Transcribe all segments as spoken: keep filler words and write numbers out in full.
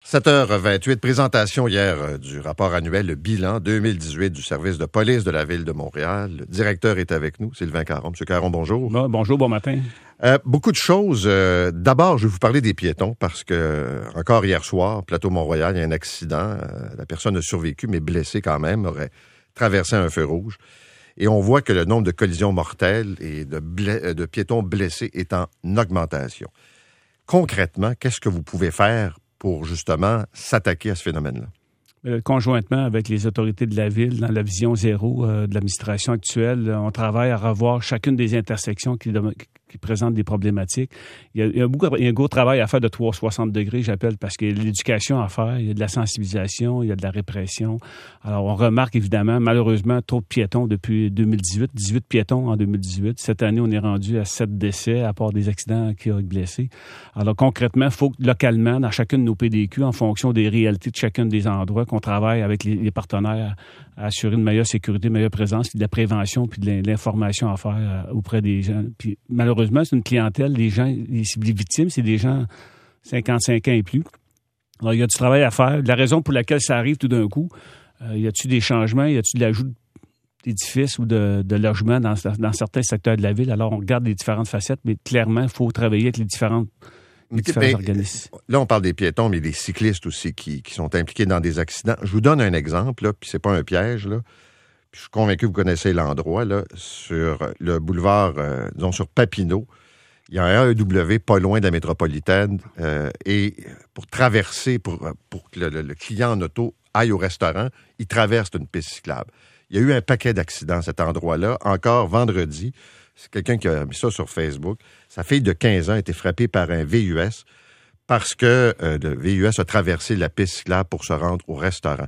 sept heures vingt-huit, présentation hier euh, du rapport annuel, le bilan deux mille dix-huit du service de police de la Ville de Montréal. Le directeur est avec nous, Sylvain Caron. Monsieur Caron, bonjour. Bon, bonjour, bon matin. Euh, beaucoup de choses. Euh, d'abord, je vais vous parler des piétons parce que, euh, encore hier soir, plateau Mont-Royal, il y a un accident. Euh, la personne a survécu, mais blessée quand même, aurait traversé un feu rouge. Et on voit que le nombre de collisions mortelles et de, bla- de piétons blessés est en augmentation. Concrètement, qu'est-ce que vous pouvez faire pour justement s'attaquer à ce phénomène-là? Euh, conjointement avec les autorités de la Ville, dans la vision zéro euh, de l'administration actuelle, on travaille à revoir chacune des intersections qui, qui présentent des problématiques. Il y a, il y a, beaucoup, il y a un gros travail à faire de trois cent soixante degrés, j'appelle, parce qu'il y a de l'éducation à faire, il y a de la sensibilisation, il y a de la répression. Alors, on remarque évidemment, malheureusement, trop de piétons depuis deux mille dix-huit, dix-huit piétons en deux mille dix-huit. Cette année, on est rendu à sept décès, à part des accidents qui ont blessés. Alors, concrètement, il faut que localement, dans chacune de nos P D Q, en fonction des réalités de chacun des endroits, qu'on travaille avec les, les partenaires à, à assurer une meilleure sécurité, une meilleure présence, puis de la prévention, puis de l'information à faire euh, auprès des gens. Puis malheureusement, c'est une clientèle, les gens, les, les victimes, c'est des gens cinquante-cinq ans et plus. Alors, il y a du travail à faire. La raison pour laquelle ça arrive tout d'un coup, euh, y a-t-il des changements, y a-t-il de l'ajout d'édifices ou de, de logements dans, dans certains secteurs de la ville? Alors, on regarde les différentes facettes, mais clairement, il faut travailler avec les différentes Les mais, là, on parle des piétons, mais des cyclistes aussi qui, qui sont impliqués dans des accidents. Je vous donne un exemple, là, puis c'est pas un piège, là. Puis je suis convaincu que vous connaissez l'endroit, là, sur le boulevard, euh, disons, sur Papineau. Il y a un A E W pas loin de la métropolitaine, euh, et pour traverser, pour, pour que le, le, le client en auto aille au restaurant, il traverse une piste cyclable. Il y a eu un paquet d'accidents à cet endroit-là. Encore vendredi, c'est quelqu'un qui a mis ça sur Facebook. Sa fille de quinze ans a été frappée par un V U S parce que euh, le V U S a traversé la piste cyclable pour se rendre au restaurant.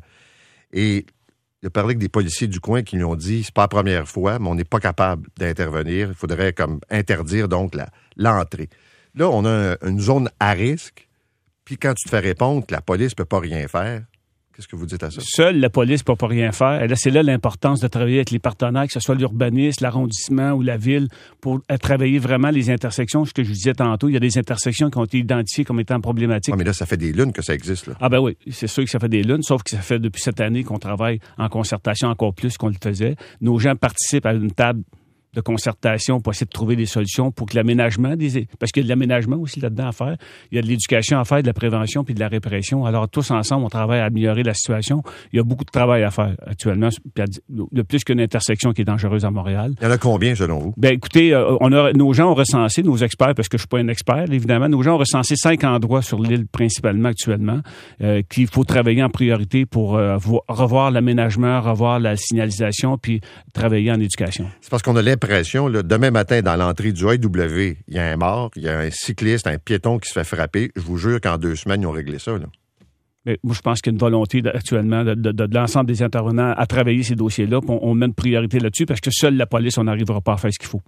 Et il a parlé avec des policiers du coin qui lui ont dit, c'est pas la première fois, mais on n'est pas capable d'intervenir. Il faudrait comme interdire donc la, l'entrée. Là, on a un, une zone à risque, puis quand tu te fais répondre que la police peut pas rien faire, qu'est-ce que vous dites à ça? Seule la police ne peut pas rien faire. Et là, c'est là l'importance de travailler avec les partenaires, que ce soit l'urbanisme, l'arrondissement ou la ville, pour travailler vraiment les intersections. Ce que je vous disais tantôt, il y a des intersections qui ont été identifiées comme étant problématiques. Ah, mais là, ça fait des lunes que ça existe, là. Ah ben oui, c'est sûr que ça fait des lunes, sauf que ça fait depuis cette année qu'on travaille en concertation encore plus qu'on le faisait. Nos gens participent à une table de concertation pour essayer de trouver des solutions pour que l'aménagement des... Parce qu'il y a de l'aménagement aussi là-dedans à faire. Il y a de l'éducation à faire, de la prévention puis de la répression. Alors, tous ensemble, on travaille à améliorer la situation. Il y a beaucoup de travail à faire actuellement. Il y a plus qu'une intersection qui est dangereuse à Montréal. Il y en a combien, selon vous? Ben écoutez, on a, nos gens ont recensé, nos experts, parce que je suis pas un expert, évidemment, nos gens ont recensé cinq endroits sur l'île principalement actuellement, euh, qu'il faut travailler en priorité pour euh, vo- revoir l'aménagement, revoir la signalisation, puis travailler en éducation. C'est parce qu'on a l'impression, là, demain matin, dans l'entrée du A E W, il y a un mort, il y a un cycliste, un piéton qui se fait frapper. Je vous jure qu'en deux semaines, ils ont réglé ça, là. Mais moi, je pense qu'il y a une volonté de, actuellement de, de, de, de l'ensemble des intervenants à travailler ces dossiers-là. Puis on, on met une priorité là-dessus parce que seule la police, on n'arrivera pas à faire ce qu'il faut.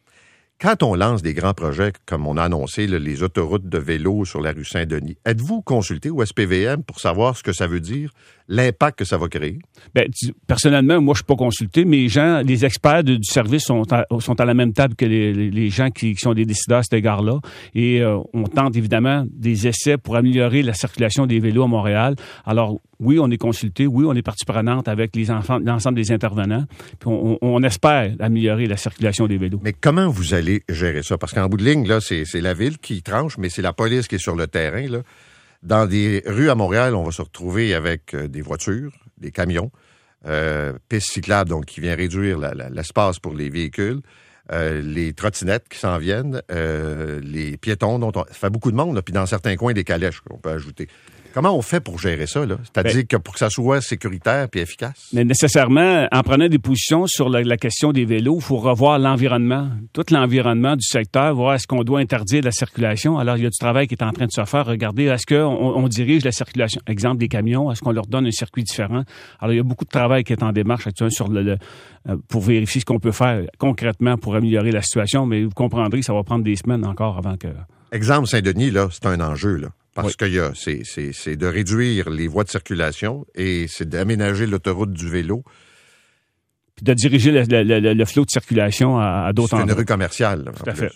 Quand on lance des grands projets, comme on a annoncé, là, les autoroutes de vélo sur la rue Saint-Denis, êtes-vous consulté au S P V M pour savoir ce que ça veut dire, l'impact que ça va créer? Ben, personnellement, moi, je suis pas consulté. Mes gens, les experts de, du service sont à, sont à la même table que les, les, les gens qui, qui sont des décideurs à cet égard-là. Et euh, on tente évidemment des essais pour améliorer la circulation des vélos à Montréal. Alors, oui, on est consulté. Oui, on est partie prenante avec les enfants, l'ensemble des intervenants. Puis on, on espère améliorer la circulation des vélos. Mais comment vous allez gérer ça? Parce qu'en bout de ligne, là, c'est, c'est la ville qui tranche, mais c'est la police qui est sur le terrain, là. Dans des rues à Montréal, on va se retrouver avec euh, des voitures, des camions, euh, pistes cyclables, donc qui vient réduire la, la, l'espace pour les véhicules, euh, les trottinettes qui s'en viennent, euh, les piétons, dont on... ça fait beaucoup de monde, là, puis dans certains coins, des calèches qu'on peut ajouter. Comment on fait pour gérer ça, là? C'est-à-dire ben, que pour que ça soit sécuritaire puis efficace? Mais nécessairement, en prenant des positions sur la, la question des vélos, il faut revoir l'environnement, tout l'environnement du secteur, voir est-ce qu'on doit interdire la circulation. Alors, il y a du travail qui est en train de se faire. Regardez, est-ce qu'on on dirige la circulation? Exemple, des camions, est-ce qu'on leur donne un circuit différent? Alors, il y a beaucoup de travail qui est en démarche actuellement sur le, le pour vérifier ce qu'on peut faire concrètement pour améliorer la situation, mais vous comprendrez que ça va prendre des semaines encore avant que... Exemple, Saint-Denis, là, c'est un enjeu, là. Parce oui. que y a, c'est, c'est, c'est de réduire les voies de circulation et c'est d'aménager l'autoroute du vélo. Puis de diriger le, le, le, le flot de circulation à, à d'autres c'est endroits. C'est une rue commerciale. Là, tout à fait.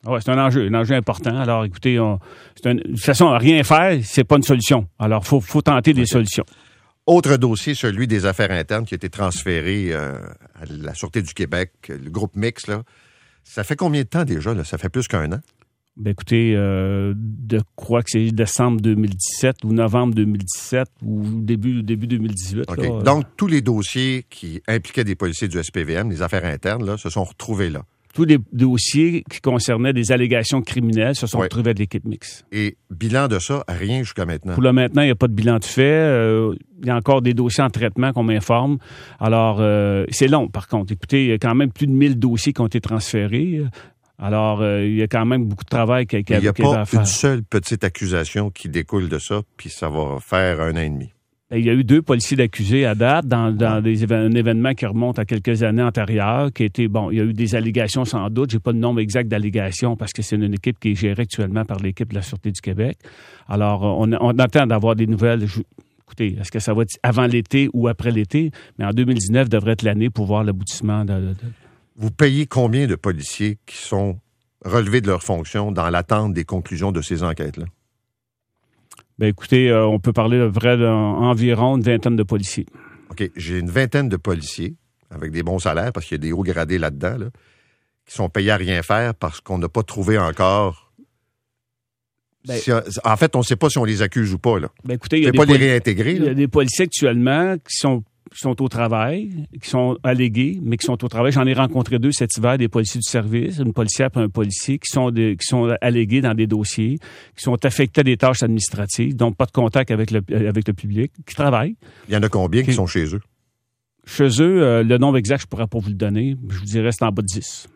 Oui, c'est un enjeu, un enjeu important. Alors, écoutez, on, c'est un, de toute façon, rien faire, c'est pas une solution. Alors, il faut, faut tenter des okay. solutions. Autre dossier, celui des affaires internes qui a été transféré euh, à la Sûreté du Québec, le groupe Mix, là. Ça fait combien de temps déjà, là? Ça fait plus qu'un an? Ben écoutez, euh, de crois que c'est décembre deux mille dix-sept ou novembre deux mille dix-sept ou début, début deux mille dix-huit. Okay. Là, Donc, euh... tous les dossiers qui impliquaient des policiers du S P V M, les affaires internes, là, se sont retrouvés là. Tous les dossiers qui concernaient des allégations criminelles se sont oui. retrouvés à l'équipe Mix. Et bilan de ça, rien jusqu'à maintenant? Pour le maintenant, il n'y a pas de bilan de fait. Euh, il y a encore des dossiers en traitement qu'on m'informe. Alors, euh, c'est long, par contre. Écoutez, il y a quand même plus de mille dossiers qui ont été transférés. Alors, euh, il y a quand même beaucoup de travail qui a été à faire. Il n'y a pas une seule petite accusation qui découle de ça, puis ça va faire un an et demi. Il y a eu deux policiers d'accusés à date dans, dans des éve- un événement qui remonte à quelques années antérieures, qui a été, bon, il y a eu des allégations sans doute. J'ai pas le nombre exact d'allégations parce que c'est une équipe qui est gérée actuellement par l'équipe de la Sûreté du Québec. Alors, on, on attend d'avoir des nouvelles. Je, écoutez, est-ce que ça va être avant l'été ou après l'été? Mais en deux mille dix-neuf devrait être l'année pour voir l'aboutissement de... de, de... Vous payez combien de policiers qui sont relevés de leurs fonctions dans l'attente des conclusions de ces enquêtes-là? Ben écoutez, euh, on peut parler de près d'environ une vingtaine de policiers. OK. J'ai une vingtaine de policiers avec des bons salaires, parce qu'il y a des hauts gradés là-dedans, là, qui sont payés à rien faire parce qu'on n'a pas trouvé encore... Ben, si, en fait, on ne sait pas si on les accuse ou pas. Là. Ben écoutez, il y a des pas poli- les réintégrer. Il y a des policiers actuellement qui sont... qui sont au travail, qui sont allégués, mais qui sont au travail. J'en ai rencontré deux cet hiver, des policiers du service, une policière et un policier, qui sont, des, qui sont allégués dans des dossiers, qui sont affectés à des tâches administratives, donc pas de contact avec le, avec le public, qui travaillent. Il y en a combien qui, qui sont chez eux? Chez eux, euh, le nombre exact, je ne pourrais pas vous le donner. Je vous dirais c'est en bas de dix.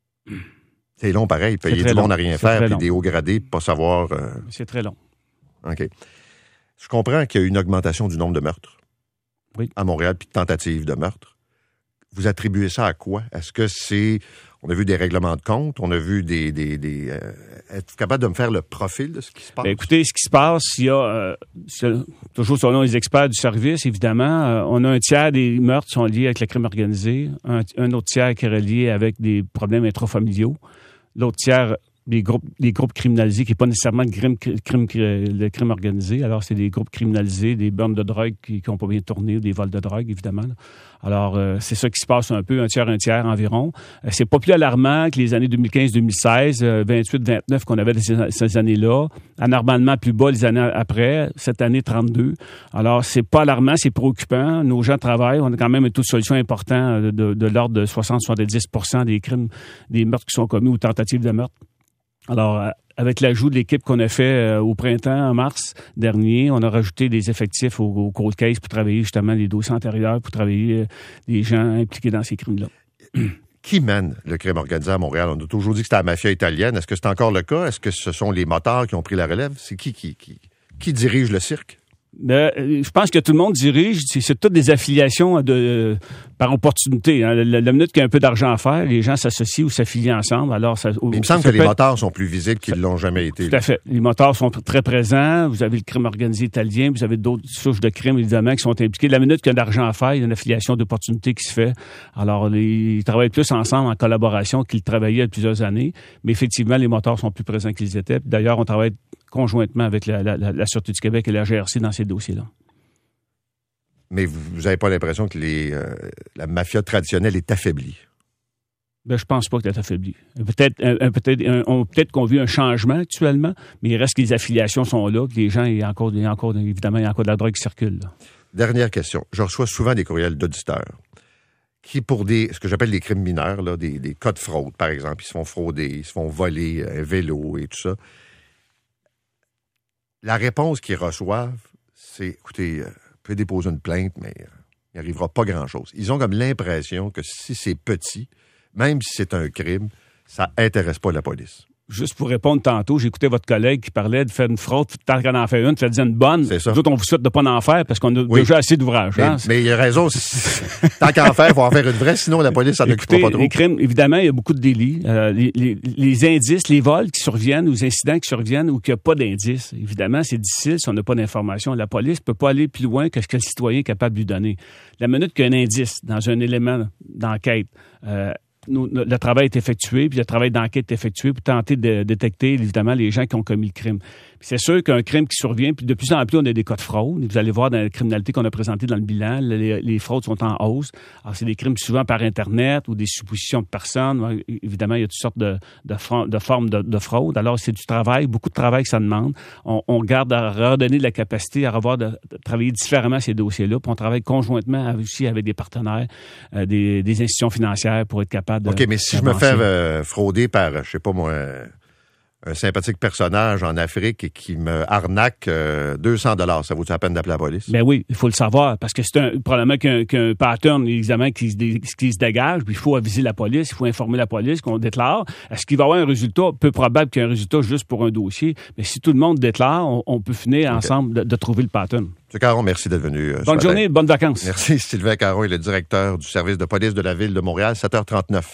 C'est long, pareil. Payer du monde à rien faire, puis des hauts gradés, pas savoir... Euh... C'est très long. OK. Je comprends qu'il y a eu une augmentation du nombre de meurtres. Oui. À Montréal, puis de tentatives de meurtre. Vous attribuez ça à quoi? Est-ce que c'est... On a vu des règlements de compte, on a vu des... des, des euh, êtes-vous capable de me faire le profil de ce qui se passe? Bien, écoutez, ce qui se passe, il y a, euh, toujours selon les experts du service, évidemment, euh, on a un tiers des meurtres qui sont liés avec le crime organisé, un, un autre tiers qui est relié avec des problèmes intrafamiliaux, l'autre tiers... Des groupes, des groupes criminalisés, qui n'est pas nécessairement le crime, crime, le crime organisé. Alors, c'est des groupes criminalisés, des burnes de drogue qui n'ont pas bien tourné, ou des vols de drogue, évidemment. Là. Alors, euh, c'est ça qui se passe un peu, un tiers, un tiers environ. Euh, c'est pas plus alarmant que les années deux mille quinze deux mille seize, euh, vingt-huit vingt-neuf qu'on avait ces, ces années-là. Anormalement plus bas les années après, cette année trente-deux. Alors, c'est pas alarmant, c'est préoccupant. Nos gens travaillent. On a quand même un taux de solution important de, de, de l'ordre de soixante à soixante-dix pour cent des crimes, des meurtres qui sont commis ou tentatives de meurtre. Alors, avec l'ajout de l'équipe qu'on a fait euh, au printemps, en mars dernier, on a rajouté des effectifs au, au cold case pour travailler justement les dossiers antérieurs, pour travailler euh, les gens impliqués dans ces crimes-là. Qui mène le crime organisé à Montréal? On a toujours dit que c'était la mafia italienne. Est-ce que c'est encore le cas? Est-ce que ce sont les motards qui ont pris la relève? C'est qui qui, qui, qui dirige le cirque? Ben, je pense que tout le monde dirige, c'est, c'est toutes des affiliations de, euh, par opportunité. Hein. La, la minute qu'il y a un peu d'argent à faire, les gens s'associent ou s'affilient ensemble. Alors, ça, il me semble que les motards sont plus visibles qu'ils ne l'ont jamais été. Tout à fait. Les motards sont très présents. Vous avez le crime organisé italien, vous avez d'autres souches de crimes, évidemment, qui sont impliquées. La minute qu'il y a de l'argent à faire, il y a une affiliation d'opportunité qui se fait. Alors, les, ils travaillent plus ensemble en collaboration qu'ils travaillaient il y a plusieurs années. Mais effectivement, les motards sont plus présents qu'ils étaient. D'ailleurs, on travaille conjointement avec la, la, la, la Sûreté du Québec et la G R C dans ces dossiers-là. Mais vous n'avez pas l'impression que les, euh, la mafia traditionnelle est affaiblie? Ben, je pense pas qu'elle est affaiblie. Peut-être, un, peut-être, un, on, peut-être qu'on vit un changement actuellement, mais il reste que les affiliations sont là, puis les gens, il y a encore, il y a encore évidemment, il y a encore de la drogue qui circule. Là. Dernière question. Je reçois souvent des courriels d'auditeurs qui, pour des, ce que j'appelle des crimes mineurs, là, des, des cas de fraude, par exemple, ils se font frauder, ils se font voler un vélo et tout ça. La réponse qu'ils reçoivent, c'est, écoutez, euh, vous pouvez déposer une plainte, mais euh, il n'arrivera pas grand-chose. Ils ont comme l'impression que si c'est petit, même si c'est un crime, ça n'intéresse pas la police. Juste pour répondre tantôt, j'ai écouté votre collègue qui parlait de faire une fraude, tant qu'on en fait une, faites-en une bonne. C'est ça. Nous autres, on vous souhaite de ne pas en faire parce qu'on a oui. déjà assez d'ouvrages. Mais, hein? mais il a raison. Tant qu'en faire, il faut en faire une vraie, sinon la police s'en occupera pas trop. Les crimes, évidemment, il y a beaucoup de délits. Euh, les, les, les indices, les vols qui surviennent, ou les incidents qui surviennent, ou qu'il n'y a pas d'indices. Évidemment, c'est difficile si on n'a pas d'informations. La police ne peut pas aller plus loin que ce que le citoyen est capable de lui donner. La minute qu'il y a un indice dans un élément d'enquête, euh, nous, le travail est effectué, puis le travail d'enquête est effectué pour tenter de détecter, évidemment, les gens qui ont commis le crime. Puis c'est sûr qu'un crime qui survient, puis de plus en plus, on a des cas de fraude. Vous allez voir dans la criminalité qu'on a présentée dans le bilan, les, les fraudes sont en hausse. Alors, c'est des crimes souvent par Internet ou des suppositions de personnes. Évidemment, il y a toutes sortes de, de, de formes de, de fraude. Alors, c'est du travail, beaucoup de travail que ça demande. On, on garde à redonner de la capacité à revoir de, de travailler différemment ces dossiers-là. Puis on travaille conjointement aussi avec des partenaires, euh, des, des institutions financières pour être capable de... OK, mais si d'avancer. Je me fais euh, frauder par, je sais pas moi... un sympathique personnage en Afrique et qui me arnaque euh, deux cents dollars. Ça vaut-tu la peine d'appeler la police? Ben oui, il faut le savoir, parce que c'est un, probablement qu'un, qu'un pattern, évidemment, qui se, dé, qui se dégage, puis il faut aviser la police, il faut informer la police qu'on déclare. Est-ce qu'il va y avoir un résultat? Peu probable qu'il y ait un résultat juste pour un dossier, mais si tout le monde déclare, on, on peut finir okay. ensemble de, de trouver le pattern. M. Caron, merci d'être venu. Euh, bonne journée, bonnes vacances. Merci. Sylvain Caron est le directeur du service de police de la Ville de Montréal, sept heures trente-neuf.